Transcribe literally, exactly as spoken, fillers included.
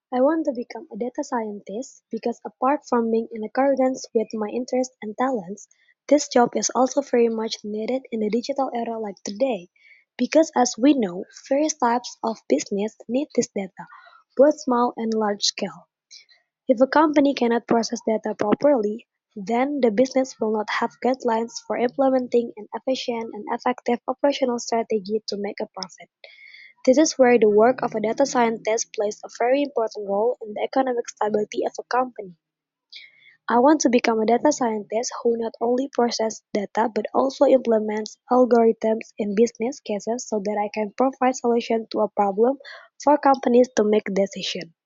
I want to become a data scientist because apart from being in accordance with my interests and talents, this job is also very much needed in the digital era like today. Because as we know, various types of business need this data, both small and large scale. If a company cannot process data properly, then the business will not have guidelines for implementing an efficient and effective operational strategy to make a profit. This is where the work of a data scientist plays a very important role in the economic stability of a company. I want to become a data scientist who not only processes data but also implements algorithms in business cases so that I can provide solutions to a problem for companies to make decisions.